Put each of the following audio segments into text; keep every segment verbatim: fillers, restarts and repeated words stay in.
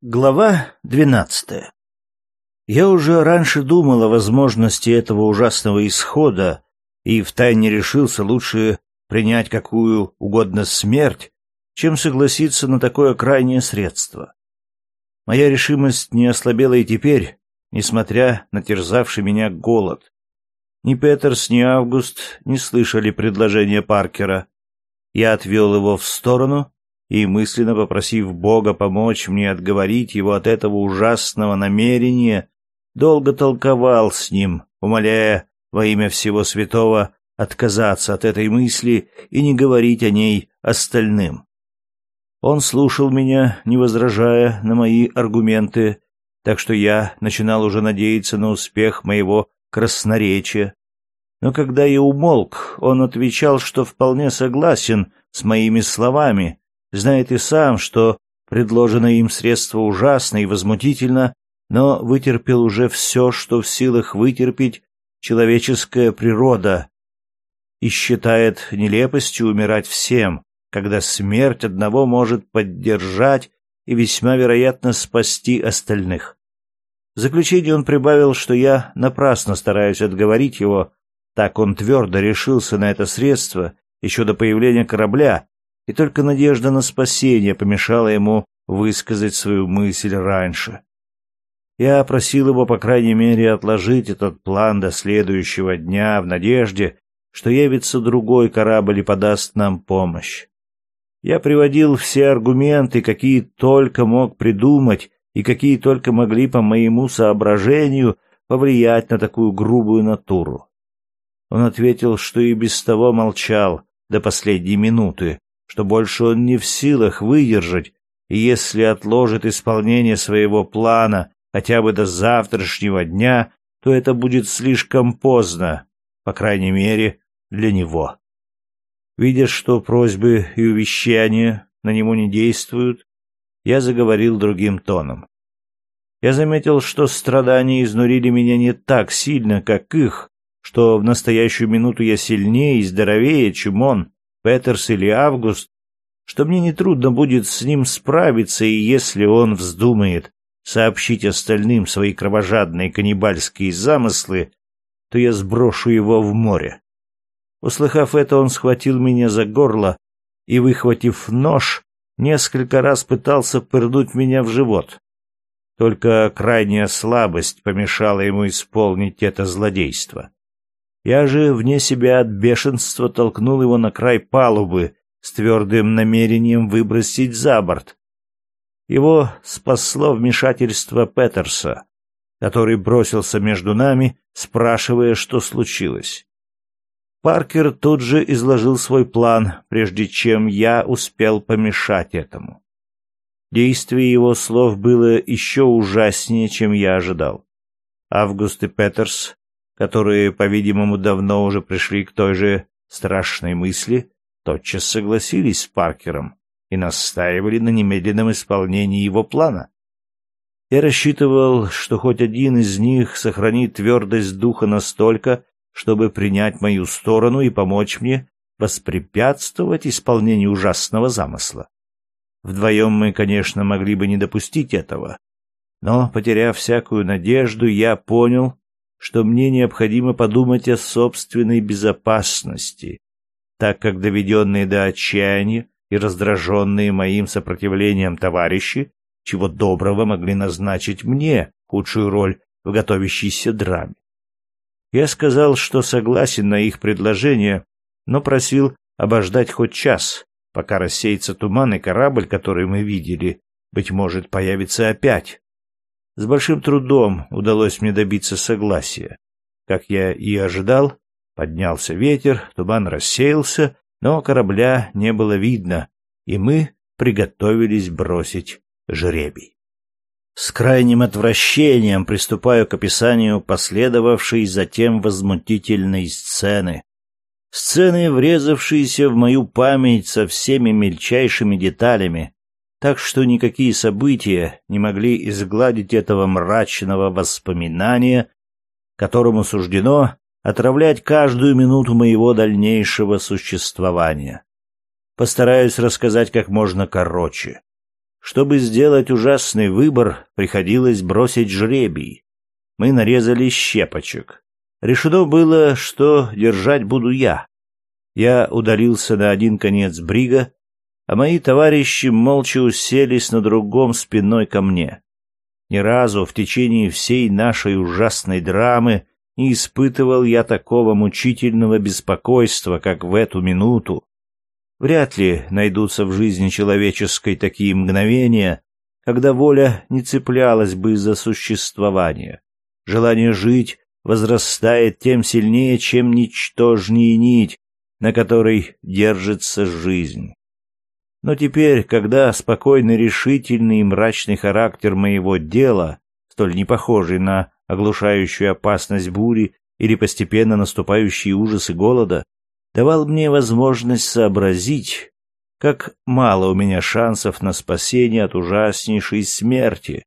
Глава двенадцатая. Я уже раньше думал о возможности этого ужасного исхода и втайне решился лучше принять какую угодно смерть, чем согласиться на такое крайнее средство. Моя решимость не ослабела и теперь, несмотря на терзавший меня голод. Ни Петерс, ни Август не слышали предложения Паркера. Я отвел его в сторону и, мысленно попросив Бога помочь мне отговорить его от этого ужасного намерения, долго толковал с ним, умоляя во имя всего святого отказаться от этой мысли и не говорить о ней остальным. Он слушал меня, не возражая на мои аргументы, так что я начинал уже надеяться на успех моего красноречия. Но когда я умолк, он отвечал, что вполне согласен с моими словами, знает и сам, что предложенное им средство ужасно и возмутительно, но вытерпел уже все, что в силах вытерпеть человеческая природа, и считает нелепостью умирать всем, когда смерть одного может поддержать и весьма вероятно спасти остальных. В заключение он прибавил, что я напрасно стараюсь отговорить его, так он твердо решился на это средство еще до появления корабля, и только надежда на спасение помешала ему высказать свою мысль раньше. Я просил его, по крайней мере, отложить этот план до следующего дня в надежде, что явится другой корабль и подаст нам помощь. Я приводил все аргументы, какие только мог придумать и какие только могли, по моему соображению, повлиять на такую грубую натуру. Он ответил, что и без того молчал до последней минуты, что больше он не в силах выдержать, и если отложит исполнение своего плана хотя бы до завтрашнего дня, то это будет слишком поздно, по крайней мере, для него. Видя, что просьбы и увещания на него не действуют, я заговорил другим тоном. Я заметил, что страдания изнурили меня не так сильно, как их, что в настоящую минуту я сильнее и здоровее, чем он, Петерс или Август, что мне нетрудно будет с ним справиться, и если он вздумает сообщить остальным свои кровожадные каннибальские замыслы, то я сброшу его в море. Услыхав это, он схватил меня за горло и, выхватив нож, несколько раз пытался пырнуть меня в живот. Только крайняя слабость помешала ему исполнить это злодейство. Я же вне себя от бешенства толкнул его на край палубы с твердым намерением выбросить за борт. Его спасло вмешательство Петерса, который бросился между нами, спрашивая, что случилось. Паркер тут же изложил свой план, прежде чем я успел помешать этому. Действие его слов было еще ужаснее, чем я ожидал. Август и Петерс, которые, по-видимому, давно уже пришли к той же страшной мысли, тотчас согласились с Паркером и настаивали на немедленном исполнении его плана. Я рассчитывал, что хоть один из них сохранит твердость духа настолько, чтобы принять мою сторону и помочь мне воспрепятствовать исполнению ужасного замысла. Вдвоем мы, конечно, могли бы не допустить этого, но, потеряв всякую надежду, я понял, что мне необходимо подумать о собственной безопасности, так как доведенные до отчаяния и раздраженные моим сопротивлением товарищи чего доброго могли назначить мне худшую роль в готовящейся драме. Я сказал, что согласен на их предложение, но просил обождать хоть час, пока рассеется туман, и корабль, который мы видели, быть может, появится опять. С большим трудом удалось мне добиться согласия. Как я и ожидал, поднялся ветер, туман рассеялся, но корабля не было видно, и мы приготовились бросить жребий. С крайним отвращением приступаю к описанию последовавшей затем возмутительной сцены. Сцены, врезавшиеся в мою память со всеми мельчайшими деталями, так что никакие события не могли изгладить этого мрачного воспоминания, которому суждено отравлять каждую минуту моего дальнейшего существования. Постараюсь рассказать как можно короче. Чтобы сделать ужасный выбор, приходилось бросить жребий. Мы нарезали щепочек. Решено было, что держать буду я. Я удалился на один конец брига, а мои товарищи молча уселись на другом спиной ко мне. Ни разу в течение всей нашей ужасной драмы не испытывал я такого мучительного беспокойства, как в эту минуту. Вряд ли найдутся в жизни человеческой такие мгновения, когда воля не цеплялась бы за существование. Желание жить возрастает тем сильнее, чем ничтожнее нить, на которой держится жизнь. Но теперь, когда спокойный, решительный и мрачный характер моего дела, столь не похожий на оглушающую опасность бури или постепенно наступающие ужасы голода, давал мне возможность сообразить, как мало у меня шансов на спасение от ужаснейшей смерти,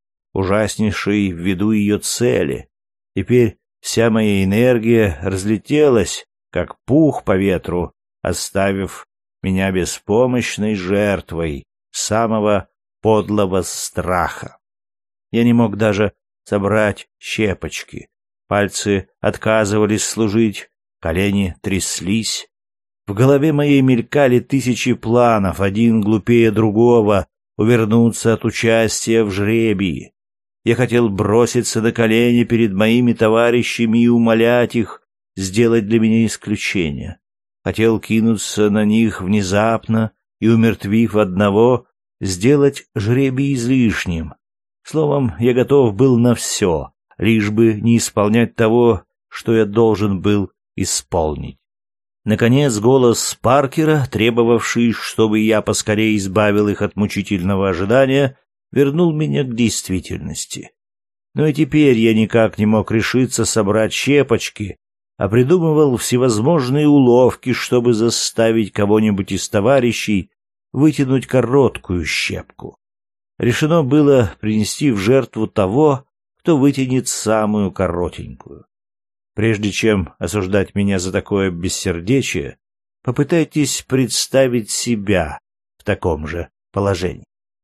ужаснейшей ввиду ее цели. Теперь вся моя энергия разлетелась, как пух по ветру, оставив меня беспомощной жертвой самого подлого страха. Я не мог даже собрать щепочки. Пальцы отказывались служить, колени тряслись. В голове моей мелькали тысячи планов, один глупее другого, увернуться от участия в жребии. Я хотел броситься на колени перед моими товарищами и умолять их сделать для меня исключение. Хотел кинуться на них внезапно и, умертвив одного, сделать жребий излишним. Словом, я готов был на все, лишь бы не исполнять того, что я должен был исполнить. Наконец, голос Паркера, требовавший, чтобы я поскорее избавил их от мучительного ожидания, вернул меня к действительности. Но и теперь я никак не мог решиться собрать щепочки, а придумывал всевозможные уловки, чтобы заставить кого-нибудь из товарищей вытянуть короткую щепку. Решено было принести в жертву того, кто вытянет самую коротенькую. Прежде чем осуждать меня за такое бессердечие, попытайтесь представить себя в таком же положении.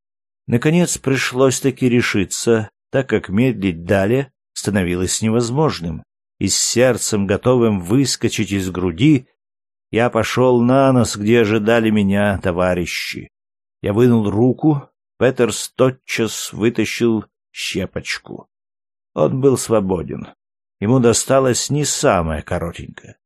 Наконец пришлось-таки решиться, так как медлить далее становилось невозможным, и с сердцем, готовым выскочить из груди, я пошел на нос, где ожидали меня товарищи. Я вынул руку, Петерс тотчас вытащил щепочку. Он был свободен. Ему досталось не самое коротенькое.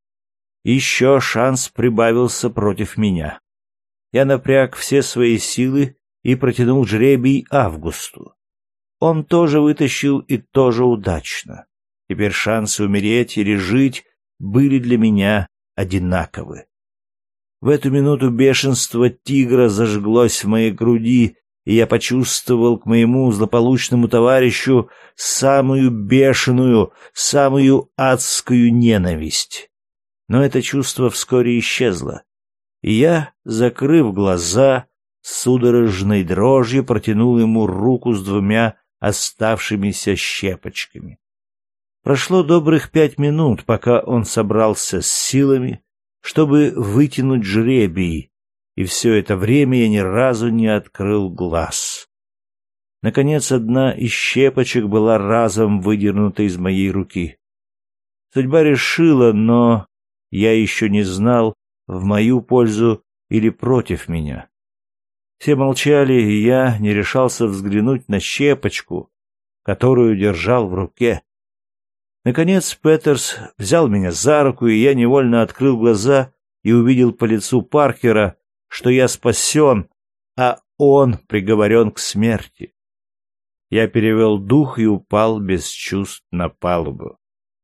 Еще шанс прибавился против меня. Я напряг все свои силы и протянул жребий Августу. Он тоже вытащил и тоже удачно. Теперь шансы умереть или жить были для меня одинаковы. В эту минуту бешенство тигра зажглось в моей груди, и я почувствовал к моему злополучному товарищу самую бешеную, самую адскую ненависть. Но это чувство вскоре исчезло, и я, закрыв глаза, с судорожной дрожью протянул ему руку с двумя оставшимися щепочками. Прошло добрых пять минут, пока он собрался с силами, чтобы вытянуть жребий, и все это время я ни разу не открыл глаз. Наконец, одна из щепочек была разом выдернута из моей руки. Судьба решила, но я еще не знал, в мою пользу или против меня. Все молчали, и я не решался взглянуть на щепочку, которую держал в руке. Наконец Петерс взял меня за руку, и я невольно открыл глаза и увидел по лицу Паркера, что я спасен, а он приговорен к смерти. Я перевел дух и упал без чувств на палубу.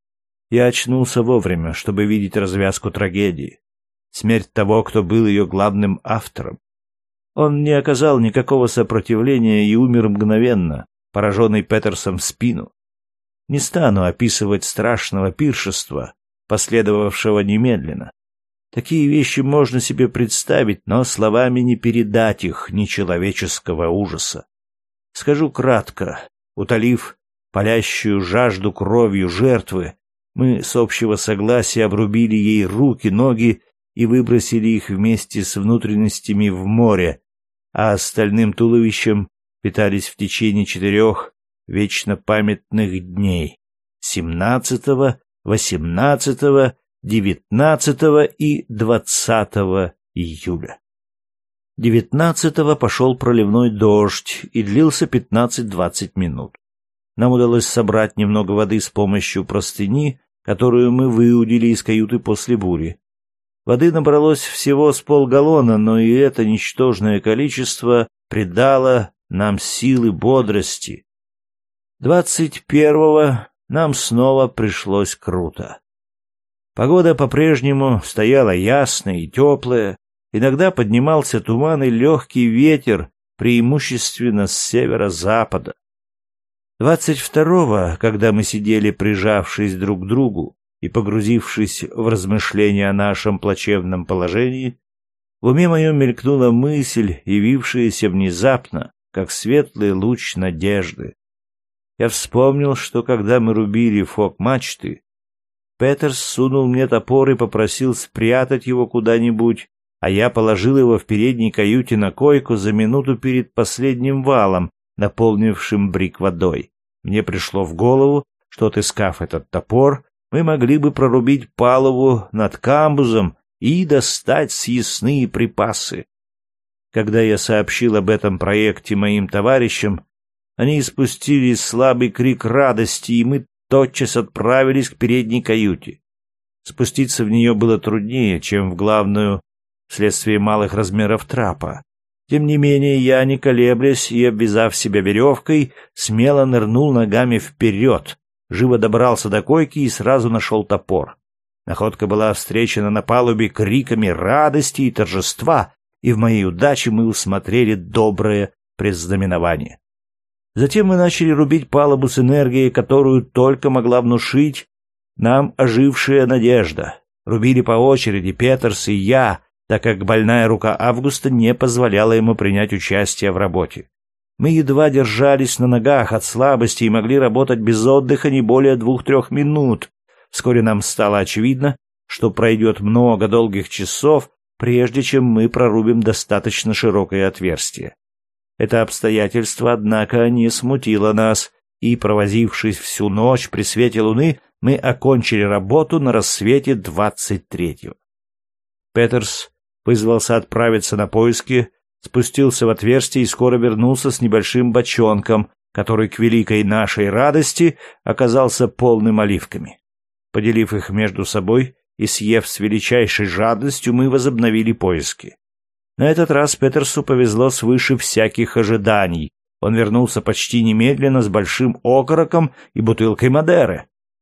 Я очнулся вовремя, чтобы видеть развязку трагедии, смерть того, кто был ее главным автором. Он не оказал никакого сопротивления и умер мгновенно, пораженный Петерсом в спину. Не стану описывать страшного пиршества, последовавшего немедленно. Такие вещи можно себе представить, но словами не передать их нечеловеческого ужаса. Скажу кратко, утолив палящую жажду кровью жертвы, мы с общего согласия обрубили ей руки, ноги и выбросили их вместе с внутренностями в море, а остальным туловищем питались в течение четырех вечно памятных дней — семнадцатого, восемнадцатого, девятнадцатого и двадцатого июля. девятнадцатого пошел проливной дождь и длился пятнадцать-двадцать минут. Нам удалось собрать немного воды с помощью простыни, которую мы выудили из каюты после бури. Воды набралось всего с полгаллона, но и это ничтожное количество придало нам силы бодрости. Двадцать первого нам снова пришлось круто. Погода по-прежнему стояла ясная и теплая, иногда поднимался туман и легкий ветер, преимущественно с северо-запада. Двадцать второго, когда мы сидели, прижавшись друг к другу и погрузившись в размышления о нашем плачевном положении, в уме моем мелькнула мысль, явившаяся внезапно, как светлый луч надежды. Я вспомнил, что когда мы рубили фок-мачты, Петерс сунул мне топор и попросил спрятать его куда-нибудь, а я положил его в передней каюте на койку за минуту перед последним валом, наполнившим брик водой. Мне пришло в голову, что, отыскав этот топор, мы могли бы прорубить палубу над камбузом и достать съестные припасы. Когда я сообщил об этом проекте моим товарищам, они испустили слабый крик радости, и мы тотчас отправились к передней каюте. Спуститься в нее было труднее, чем в главную, вследствие малых размеров трапа. Тем не менее, я, не колеблясь и обвязав себя веревкой, смело нырнул ногами вперед, живо добрался до койки и сразу нашел топор. Находка была встречена на палубе криками радости и торжества, и в моей удаче мы усмотрели доброе предзнаменование. Затем мы начали рубить палубу с энергией, которую только могла внушить нам ожившая надежда. Рубили по очереди Петерс и я, так как больная рука Августа не позволяла ему принять участие в работе. Мы едва держались на ногах от слабости и могли работать без отдыха не более двух-трех минут. Вскоре нам стало очевидно, что пройдет много долгих часов, прежде чем мы прорубим достаточно широкое отверстие. Это обстоятельство, однако, не смутило нас, и, провозившись всю ночь при свете луны, мы окончили работу на рассвете двадцать третьего. Петерс вызвался отправиться на поиски, спустился в отверстие и скоро вернулся с небольшим бочонком, который, к великой нашей радости, оказался полным оливками. Поделив их между собой и съев с величайшей жадностью, мы возобновили поиски. На этот раз Петерсу повезло свыше всяких ожиданий. Он вернулся почти немедленно с большим окороком и бутылкой Мадеры.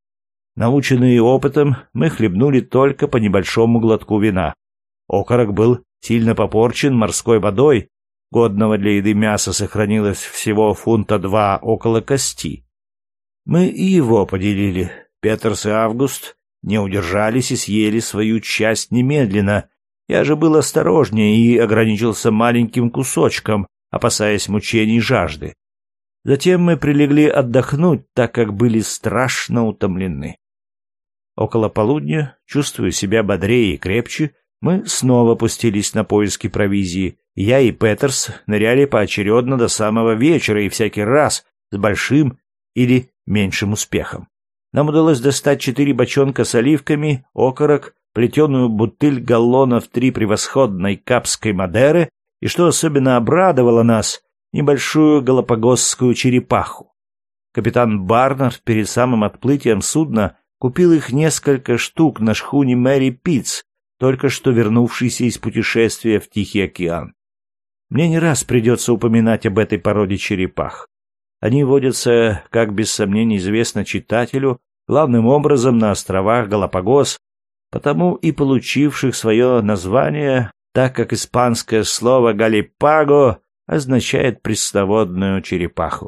Наученные опытом, мы хлебнули только по небольшому глотку вина. Окорок был сильно попорчен морской водой, годного для еды мяса сохранилось всего фунта два около кости. Мы и его поделили. Петерс и Август не удержались и съели свою часть немедленно. Я же был осторожнее и ограничился маленьким кусочком, опасаясь мучений жажды. Затем мы прилегли отдохнуть, так как были страшно утомлены. Около полудня, чувствуя себя бодрее и крепче, мы снова пустились на поиски провизии. Я и Петерс ныряли поочередно до самого вечера и всякий раз с большим или меньшим успехом. Нам удалось достать четыре бочонка с оливками, окорок, плетеную бутыль галлонов три превосходной капской Мадеры и, что особенно обрадовало нас, небольшую галапагосскую черепаху. Капитан Барнард перед самым отплытием судна купил их несколько штук на шхуне Мэри Питтс, только что вернувшийся из путешествия в Тихий океан. Мне не раз придется упоминать об этой породе черепах. Они водятся, как без сомнения известно читателю, главным образом на островах Галапагос, потому и получивших свое название, так как испанское слово «галипаго» означает пресноводную черепаху.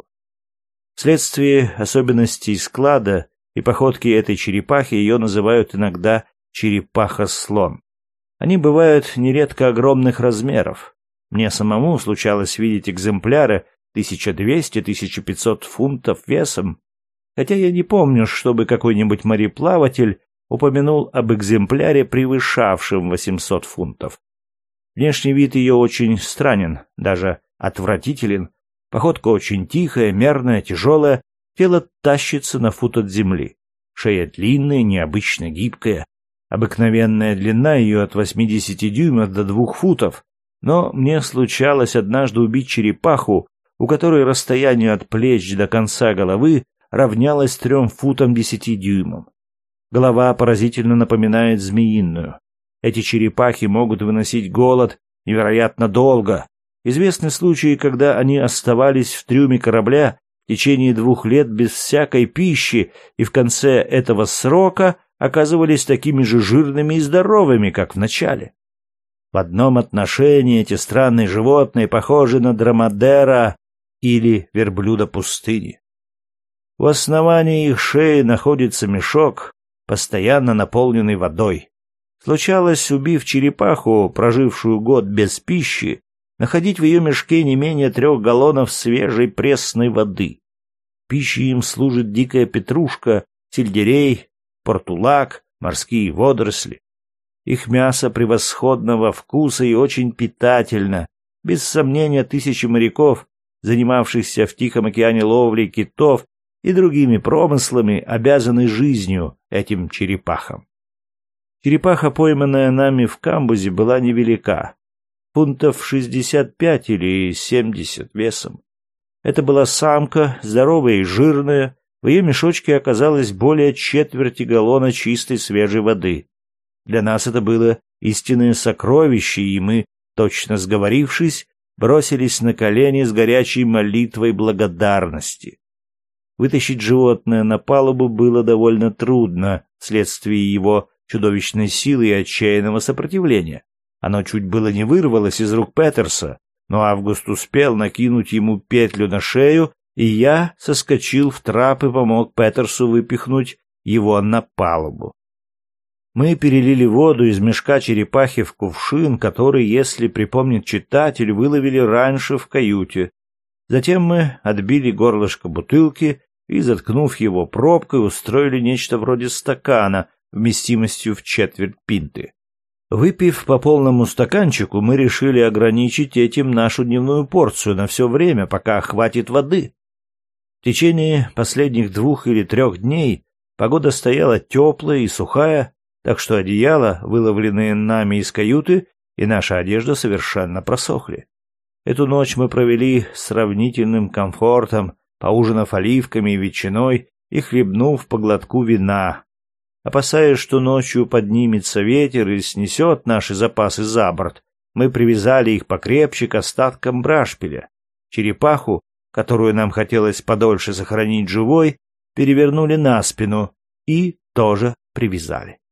Вследствие особенностей склада и походки этой черепахи ее называют иногда черепаха-слон. Они бывают нередко огромных размеров. Мне самому случалось видеть экземпляры тысяча двести — тысяча пятьсот фунтов весом, хотя я не помню, чтобы какой-нибудь мореплаватель упомянул об экземпляре, превышавшем восемьсот фунтов. Внешний вид ее очень странен, даже отвратителен. Походка очень тихая, мерная, тяжелая, тело тащится на фут от земли. Шея длинная, необычно гибкая. Обыкновенная длина ее от восьмидесяти дюймов до двух футов. Но мне случалось однажды убить черепаху, у которой расстояние от плеч до конца головы равнялось трем футам десяти дюймам. Голова поразительно напоминает змеиную. Эти черепахи могут выносить голод невероятно долго. Известны случаи, когда они оставались в трюме корабля в течение двух лет без всякой пищи и в конце этого срока оказывались такими же жирными и здоровыми, как в начале. В одном отношении эти странные животные похожи на дромадера или верблюда пустыни. У основания их шеи находится мешок, постоянно наполненный водой. Случалось, убив черепаху, прожившую год без пищи, находить в ее мешке не менее трех галлонов свежей пресной воды. Пищей им служит дикая петрушка, сельдерей, портулак, морские водоросли. Их мясо превосходного вкуса и очень питательно. Без сомнения, тысячи моряков, занимавшихся в Тихом океане ловлей китов и другими промыслами, обязаны жизнью этим черепахам. Черепаха, пойманная нами в камбузе, была невелика, фунтов шестьдесят пять или семьдесят весом. Это была самка, здоровая и жирная, в ее мешочке оказалось более четверти галлона чистой свежей воды. Для нас это было истинное сокровище, и мы, точно сговорившись, бросились на колени с горячей молитвой благодарности. Вытащить животное на палубу было довольно трудно вследствие его чудовищной силы и отчаянного сопротивления. Оно чуть было не вырвалось из рук Петерса, но Август успел накинуть ему петлю на шею, и я соскочил в трап и помог Петерсу выпихнуть его на палубу. Мы перелили воду из мешка черепахи в кувшин, который, если припомнит читатель, выловили раньше в каюте. Затем мы отбили горлышко бутылки и, заткнув его пробкой, устроили нечто вроде стакана вместимостью в четверть пинты. Выпив по полному стаканчику, мы решили ограничить этим нашу дневную порцию на все время, пока хватит воды. В течение последних двух или трех дней погода стояла теплая и сухая, так что одеяла, выловленные нами из каюты, и наша одежда совершенно просохли. Эту ночь мы провели с сравнительным комфортом, поужинав оливками и ветчиной и хлебнув по глотку вина. Опасаясь, что ночью поднимется ветер и снесет наши запасы за борт, мы привязали их покрепче к остаткам брашпиля. Черепаху, которую нам хотелось подольше сохранить живой, перевернули на спину и тоже привязали.